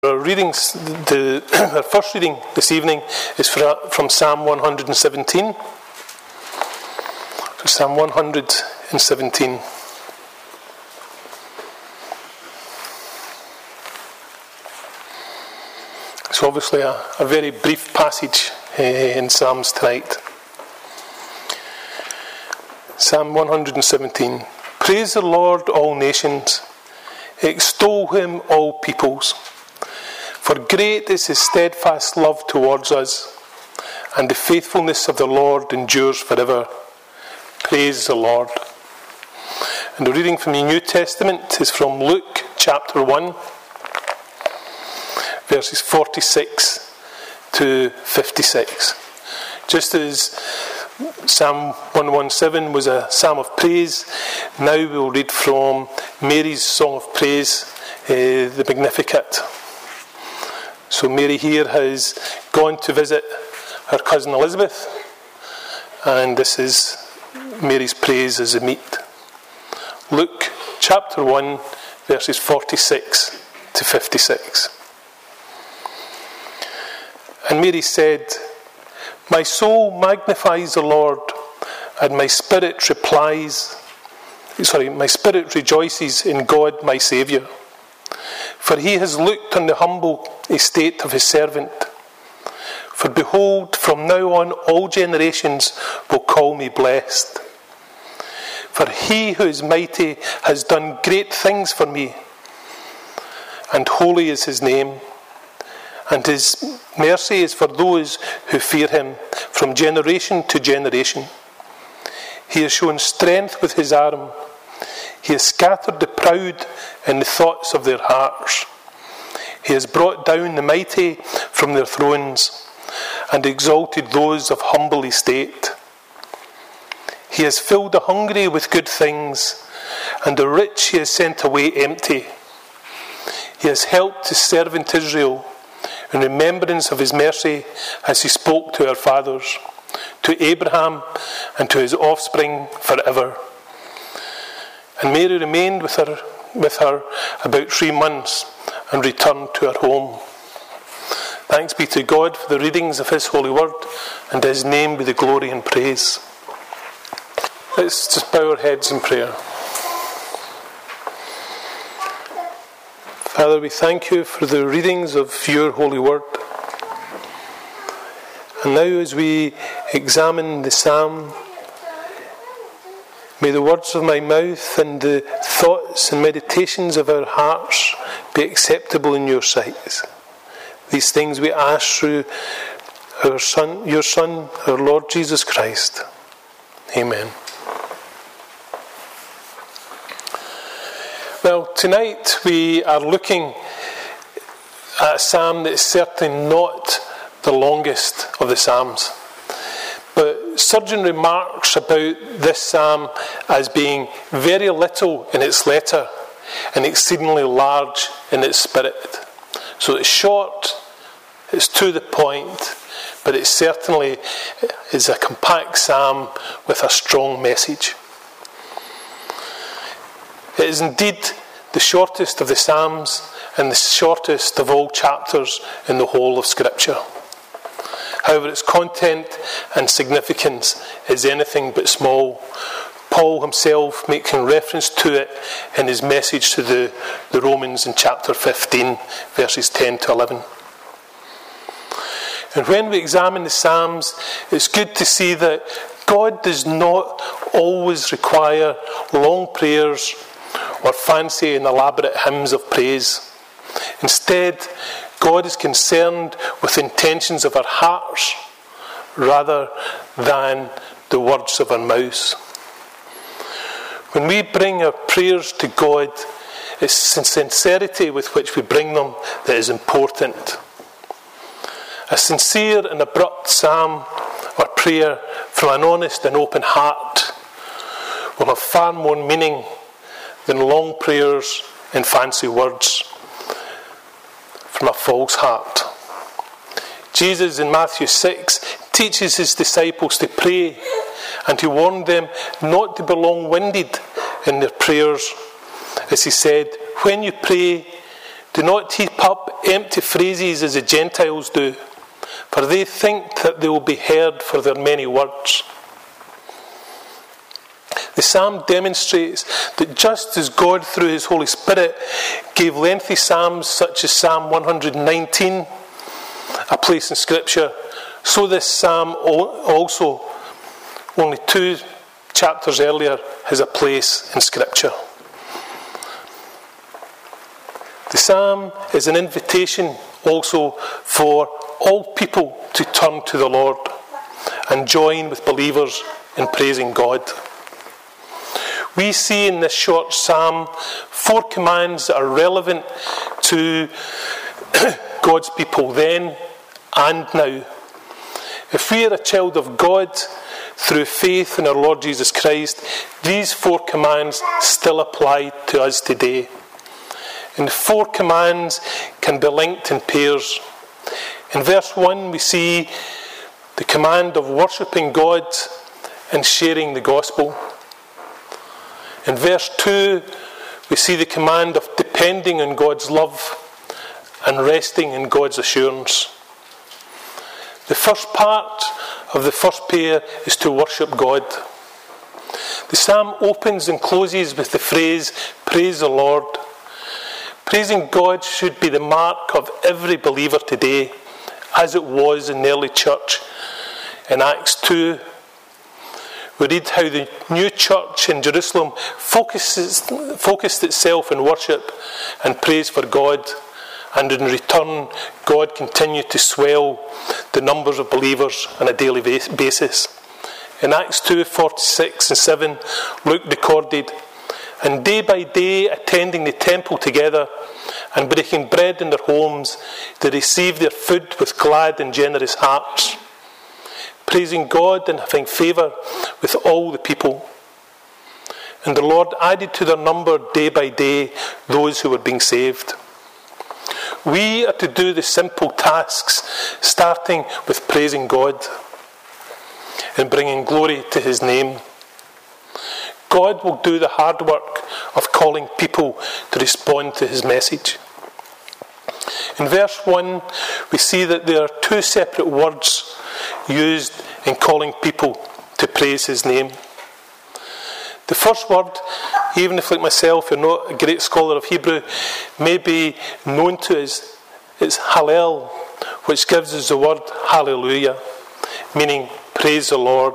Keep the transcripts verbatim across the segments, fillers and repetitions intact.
Our readings, the, our first reading this evening is from Psalm one hundred seventeen. So Psalm one hundred seventeen. It's obviously a, a very brief passage uh, in Psalms tonight. Psalm one hundred seventeen. Praise the Lord, all nations. Extol him, all peoples. For great is his steadfast love towards us, and the faithfulness of the Lord endures forever. Praise the Lord. And the reading from the New Testament is from Luke chapter one, verses forty-six to fifty-six. Just as Psalm one seventeen was a psalm of praise, now we'll read from Mary's song of praise, uh, the Magnificat. So Mary here has gone to visit her cousin Elizabeth, and this is Mary's praise as a meet. Luke chapter one, verses forty-six to fifty-six. And Mary said, "My soul magnifies the Lord, and my spirit replies, sorry, my spirit rejoices in God my Saviour. For he has looked on the humble estate of his servant. For behold, from now on all generations will call me blessed. For he who is mighty has done great things for me, and holy is his name. And his mercy is for those who fear him from generation to generation. He has shown strength with his arm. He has scattered the proud in the thoughts of their hearts. He has brought down the mighty from their thrones and exalted those of humble estate. He has filled the hungry with good things, and the rich he has sent away empty. He has helped his servant Israel in remembrance of his mercy as he spoke to our fathers, to Abraham and to his offspring forever." And Mary remained with her, with her about three months and returned to her home. Thanks be to God for the readings of his holy word, and his name be the glory and praise. Let's just bow our heads in prayer. Father, we thank you for the readings of your holy word. And now as we examine the psalm, may the words of my mouth and the thoughts and meditations of our hearts be acceptable in your sight. These things we ask through our Son, your Son, our Lord Jesus Christ. Amen. Well, tonight we are looking at a psalm that is certainly not the longest of the psalms. But Spurgeon remarks about this psalm as being very little in its letter and exceedingly large in its spirit. So it's short, it's to the point, but it certainly is a compact psalm with a strong message. It is indeed the shortest of the psalms and the shortest of all chapters in the whole of Scripture. However, its content and significance is anything but small. Paul himself making reference to it in his message to the, the Romans in chapter fifteen, verses ten to eleven. And when we examine the Psalms, it's good to see that God does not always require long prayers or fancy and elaborate hymns of praise. Instead, God is concerned with the intentions of our hearts rather than the words of our mouths. When we bring our prayers to God, it's the sincerity with which we bring them that is important. A sincere and abrupt psalm or prayer from an honest and open heart will have far more meaning than long prayers and fancy words from a false heart. Jesus in Matthew six teaches his disciples to pray, and to warn them not to be long-winded in their prayers. As he said, "When you pray, Do not heap up empty phrases as the Gentiles do, for they think that they will be heard for their many words. The psalm demonstrates that just as God, through his Holy Spirit, gave lengthy psalms such as Psalm one hundred nineteen a place in Scripture, so this psalm also, only two chapters earlier, has a place in Scripture. The psalm is an invitation also for all people to turn to the Lord and join with believers in praising God. We see in this short psalm four commands that are relevant to God's people then and now. If we are a child of God through faith in our Lord Jesus Christ, these four commands still apply to us today. And the four commands can be linked in pairs. In verse one we see the command of worshipping God and sharing the gospel. In verse two, we see the command of depending on God's love and resting in God's assurance. The first part of the first pair is to worship God. The psalm opens and closes with the phrase, "Praise the Lord." Praising God should be the mark of every believer today, as it was in the early church. In Acts two, we read how the new church in Jerusalem focuses, focused itself on worship and praise for God, and in return, God continued to swell the numbers of believers on a daily basis. In Acts two, forty-six and seven, Luke recorded, "And day by day, attending the temple together and breaking bread in their homes, they received their food with glad and generous hearts, praising God and having favour with all the people. And the Lord added to their number day by day those who were being saved." We are to do the simple tasks, starting with praising God and bringing glory to his name. God will do the hard work of calling people to respond to his message. In verse one, we see that there are two separate words used in calling people to praise his name. The first word, even if like myself you're not a great scholar of Hebrew, may be known to us, is Hallel, which gives us the word hallelujah, meaning praise the Lord.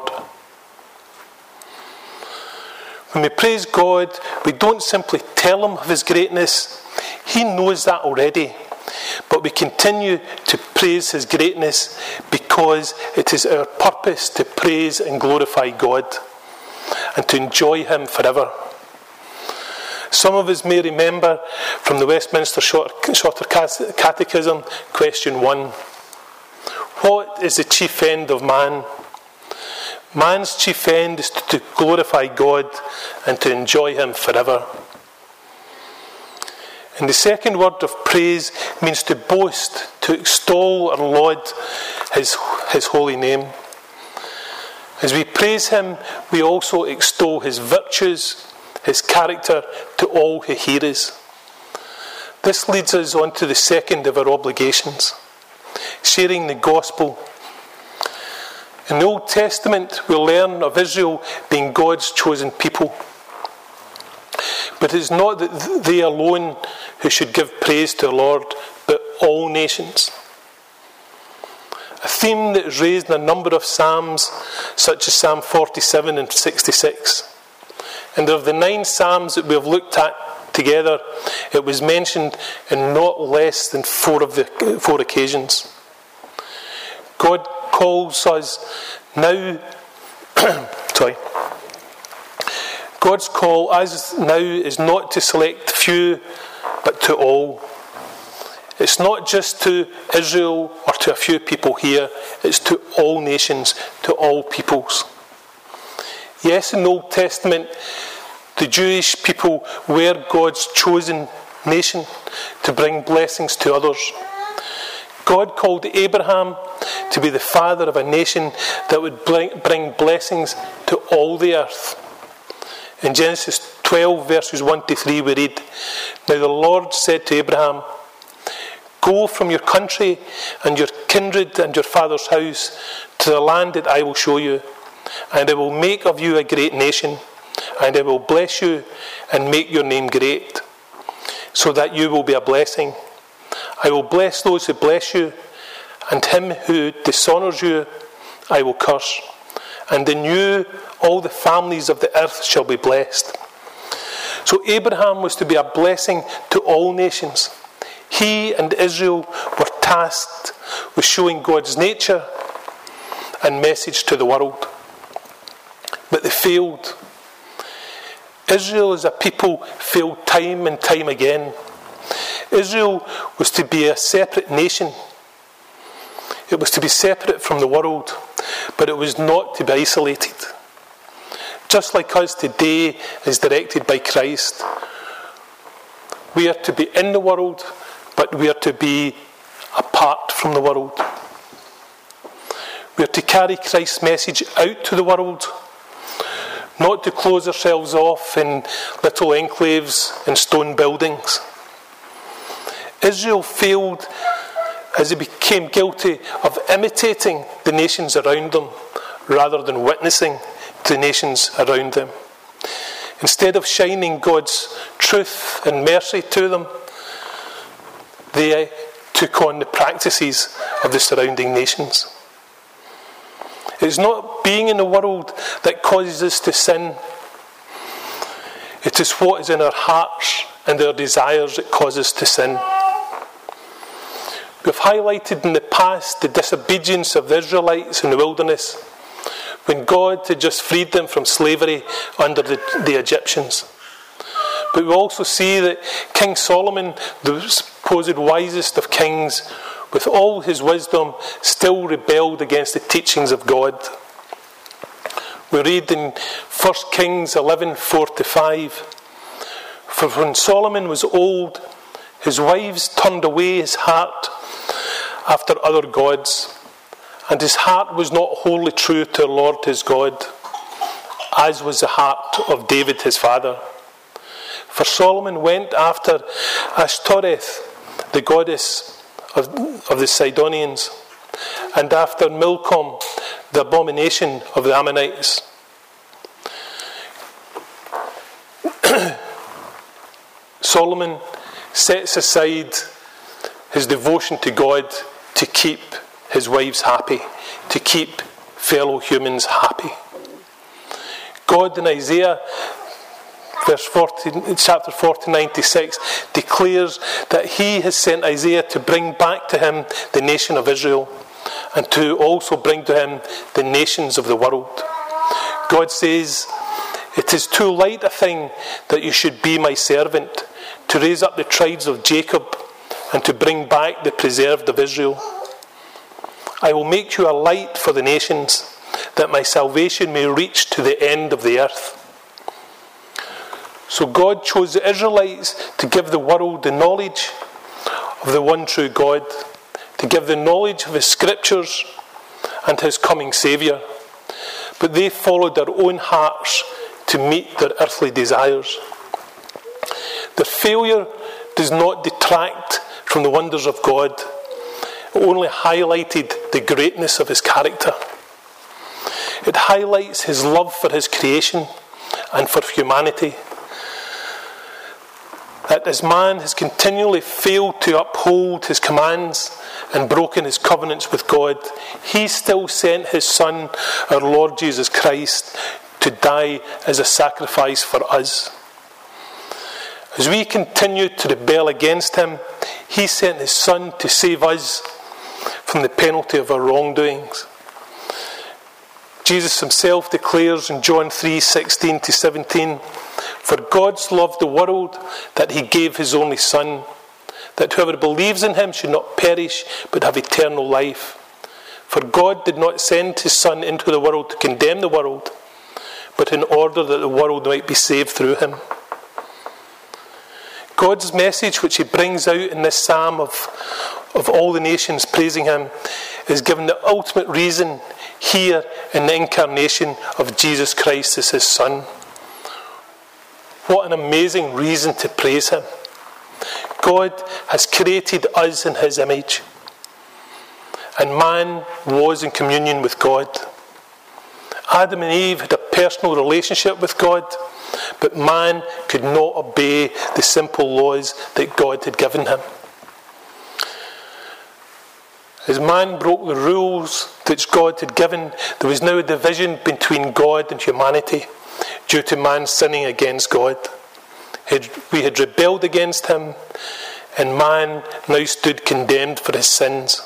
When we praise God, we don't simply tell him of his greatness. He knows that already. But we continue to praise his greatness because it is our purpose to praise and glorify God and to enjoy him forever. Some of us may remember from the Westminster Shorter Catechism, question one. What is the chief end of man? Man's chief end is to glorify God and to enjoy him forever. And the second word of praise means to boast, to extol or laud his, his holy name. As we praise him, we also extol his virtues, his character to all who hear us. This leads us on to the second of our obligations, sharing the gospel. In the Old Testament, we learn of Israel being God's chosen people. But it is not that they alone who should give praise to the Lord, but all nations. A theme that is raised in a number of psalms, such as Psalm forty-seven and sixty-six. And of the nine psalms that we have looked at together, it was mentioned in not less than four of the four occasions. God calls us now, sorry, God's call us now is not to select few, but to all. It's not just to Israel or to a few people here, it's to all nations, to all peoples. Yes, in the Old Testament, the Jewish people were God's chosen nation to bring blessings to others. God called Abraham to be the father of a nation that would bring blessings to all the earth. In Genesis twelve, verses one to three, we read, "Now the Lord said to Abraham, Go from your country and your kindred and your father's house to the land that I will show you, and I will make of you a great nation, and I will bless you and make your name great, so that you will be a blessing. I will bless those who bless you, and him who dishonours you I will curse. And in you all the families of the earth shall be blessed. So Abraham was to be a blessing to all nations. He and Israel were tasked with showing God's nature and message to the world. But they failed. Israel as a people failed time and time again. Israel was to be a separate nation. It was to be separate from the world, but it was not to be isolated. Just like us today is directed by Christ. We are to be in the world, but we are to be apart from the world. We are to carry Christ's message out to the world, not to close ourselves off in little enclaves and stone buildings. Israel failed as they became guilty of imitating the nations around them rather than witnessing to the nations around them. Instead of shining God's truth and mercy to them, they took on the practices of the surrounding nations. It's not being in the world that causes us to sin. It is what is in our hearts and our desires that causes us to sin. We've highlighted in the past the disobedience of the Israelites in the wilderness when God had just freed them from slavery under the, the Egyptians. But we also see that King Solomon, the supposed wisest of kings, with all his wisdom, still rebelled against the teachings of God. We read in First Kings eleven, four to five, "For when Solomon was old, his wives turned away his heart after other gods, and his heart was not wholly true to the Lord his God, as was the heart of David his father. For Solomon went after Ashtoreth, the goddess of, of the Sidonians, and after Milcom, the abomination of the Ammonites." Solomon sets aside his devotion to God to keep his wives happy, to keep fellow humans happy. God in Isaiah verse forty, chapter forty, ninety-six declares that he has sent Isaiah to bring back to him the nation of Israel and to also bring to him the nations of the world. God says, "It is too light a thing that you should be my servant, to raise up the tribes of Jacob and to bring back the preserved of Israel. I will make you a light for the nations, that my salvation may reach to the end of the earth." So God chose the Israelites to give the world the knowledge of the one true God, to give the knowledge of his scriptures and his coming Saviour. But they followed their own hearts to meet their earthly desires. Their failure does not detract from the wonders of God. It only highlighted the greatness of his character. It highlights his love for his creation and for humanity. That as man has continually failed to uphold his commands and broken his covenants with God, he still sent his Son, our Lord Jesus Christ, to die as a sacrifice for us. As we continue to rebel against him, he sent his Son to save us from the penalty of our wrongdoings. Jesus himself declares in John three, sixteen to seventeen, "For God so loved the world that he gave his only Son, that whoever believes in him should not perish but have eternal life. For God did not send his Son into the world to condemn the world, but in order that the world might be saved through him." God's message, which he brings out in this psalm of, of all the nations praising him, is given the ultimate reason here in the incarnation of Jesus Christ as his Son. What an amazing reason to praise him. God has created us in his image. And man was in communion with God. Adam and Eve had a personal relationship with God, but man could not obey the simple laws that God had given him. As man broke the rules which God had given, there was now a division between God and humanity due to man sinning against God. We had rebelled against him, and man now stood condemned for his sins.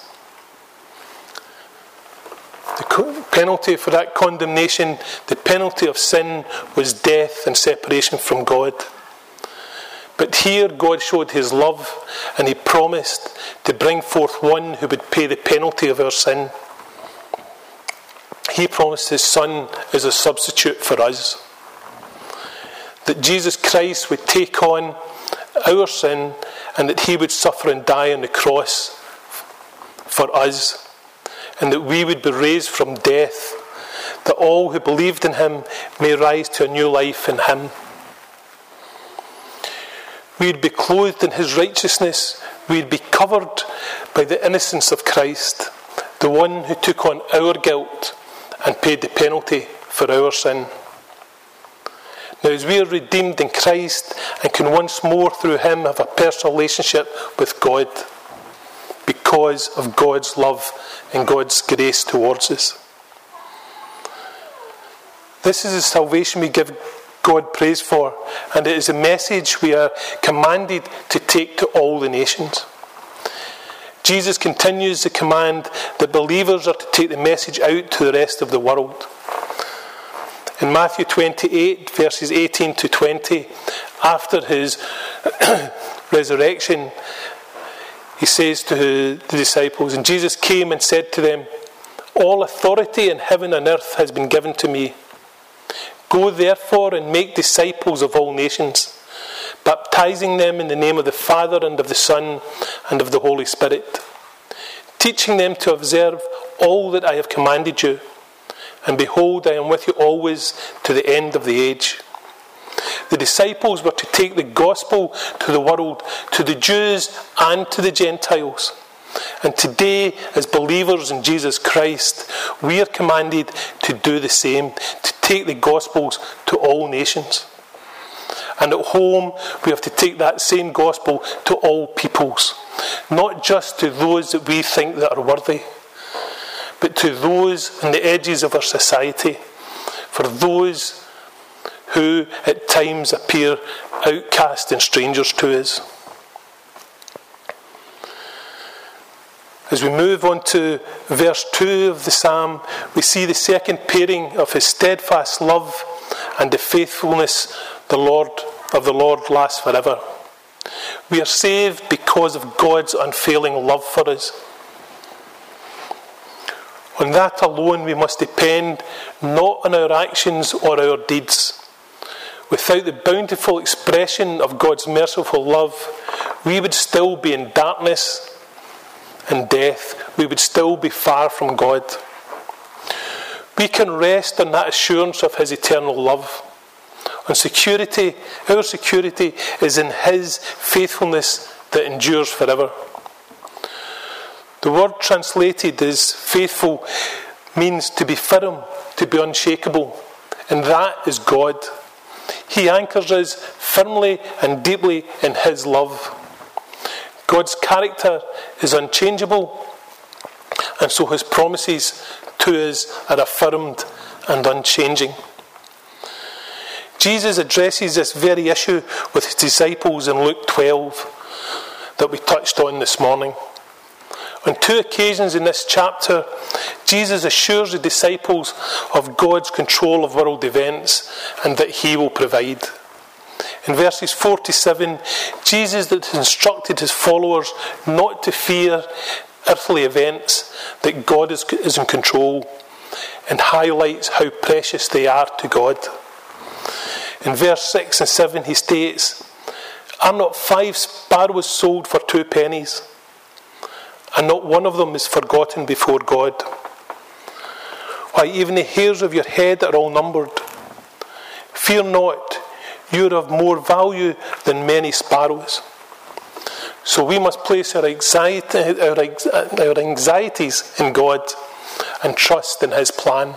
The penalty for that condemnation, the penalty of sin, was death and separation from God. But here God showed his love, and he promised to bring forth one who would pay the penalty of our sin. He promised his Son as a substitute for us. That Jesus Christ would take on our sin, and that he would suffer and die on the cross for us, and that we would be raised from death, that all who believed in him may rise to a new life in him. We would be clothed in his righteousness. We would be covered by the innocence of Christ, the one who took on our guilt and paid the penalty for our sin. Now, as we are redeemed in Christ and can once more through him have a personal relationship with God, because of God's love and God's grace towards us. This is the salvation we give God praise for, and it is a message we are commanded to take to all the nations. Jesus continues the command that believers are to take the message out to the rest of the world. In Matthew twenty-eight, verses eighteen to twenty, after his resurrection, he says to the disciples, and Jesus came and said to them, all authority in heaven and earth has been given to me. Go therefore and make disciples of all nations, baptizing them in the name of the Father and of the Son and of the Holy Spirit, teaching them to observe all that I have commanded you. And behold, I am with you always to the end of the age. The disciples were to take the gospel to the world, to the Jews and to the Gentiles. And today, as believers in Jesus Christ, we are commanded to do the same, to take the gospels to all nations. And at home, we have to take that same gospel to all peoples, not just to those that we think that are worthy, but to those on the edges of our society, for those who at times appear outcast and strangers to us. As we move on to verse two of the psalm, we see the second pairing of his steadfast love and the faithfulness the Lord of the Lord lasts forever. We are saved because of God's unfailing love for us. On that alone we must depend, not on our actions or our deeds. Without the bountiful expression of God's merciful love, we would still be in darkness and death. We would still be far from God. We can rest on that assurance of his eternal love. On security, our security is in his faithfulness that endures forever. The word translated as faithful means to be firm, to be unshakable, and that is God. He anchors us firmly and deeply in his love. God's character is unchangeable, and so his promises to us are affirmed and unchanging. Jesus addresses this very issue with his disciples in Luke twelve that we touched on this morning. On two occasions in this chapter, Jesus assures the disciples of God's control of world events and that he will provide. In verses four to seven, Jesus has instructed his followers not to fear earthly events, that God is, is in control, and highlights how precious they are to God. In verse six and seven he states, "Are not five sparrows sold for two pennies? And not one of them is forgotten before God. Why, even the hairs of your head are all numbered. Fear not, you are of more value than many sparrows. So we must place our, anxiety, our, our anxieties in God and trust in his plan.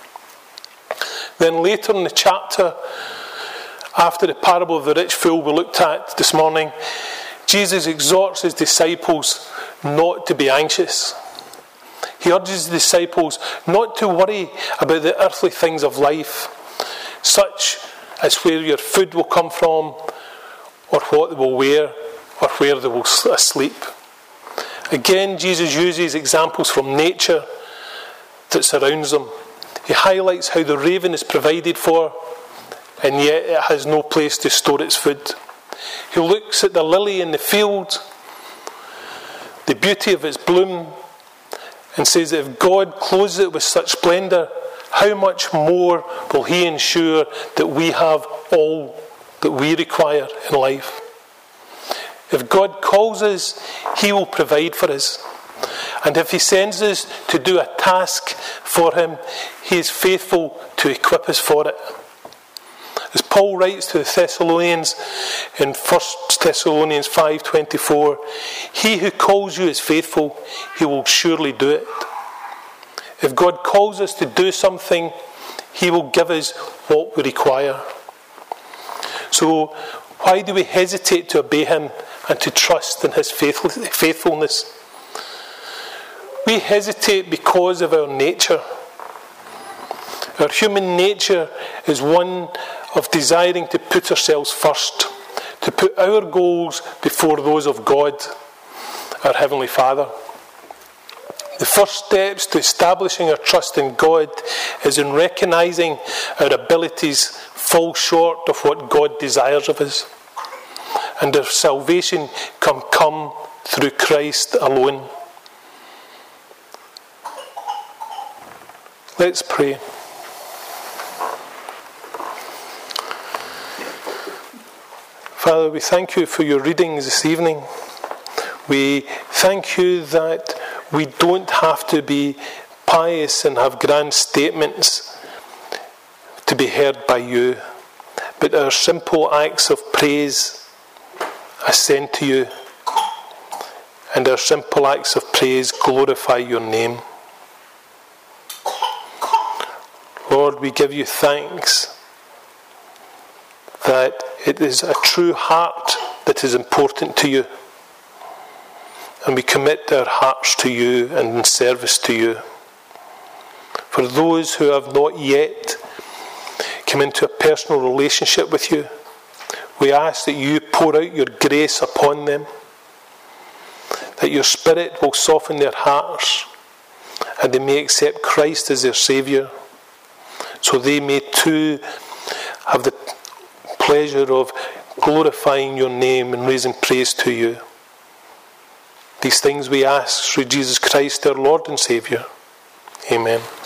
Then later in the chapter, after the parable of the rich fool we looked at this morning, Jesus exhorts his disciples not to be anxious. He urges the disciples not to worry about the earthly things of life, such as where your food will come from, or what they will wear, or where they will sleep. Again, Jesus uses examples from nature that surrounds them. He highlights how the raven is provided for, and yet it has no place to store its food. He looks at the lily in the field, the beauty of its bloom, and says that if God clothes it with such splendour, how much more will he ensure that we have all that we require in life? If God calls us, he will provide for us. And if he sends us to do a task for him, he is faithful to equip us for it. As Paul writes to the Thessalonians in First Thessalonians five twenty-four, he who calls you is faithful, he will surely do it. If God calls us to do something, he will give us what we require. So why do we hesitate to obey him and to trust in his faithfulness? We hesitate because of our nature. Our human nature is one of desiring to put ourselves first, to put our goals before those of God, our Heavenly Father. The first steps to establishing our trust in God is in recognising our abilities fall short of what God desires of us, and our salvation can come through Christ alone. Let's pray. Father, we thank you for your readings this evening. We thank you that we don't have to be pious and have grand statements to be heard by you, but our simple acts of praise ascend to you, and our simple acts of praise glorify your name. Lord, we give you thanks that it is a true heart that is important to you. And we commit our hearts to you and in service to you. For those who have not yet come into a personal relationship with you, we ask that you pour out your grace upon them, that your Spirit will soften their hearts, and they may accept Christ as their Saviour, so they may too have the pleasure of glorifying your name and raising praise to you. These things we ask through Jesus Christ, our Lord and Saviour. Amen.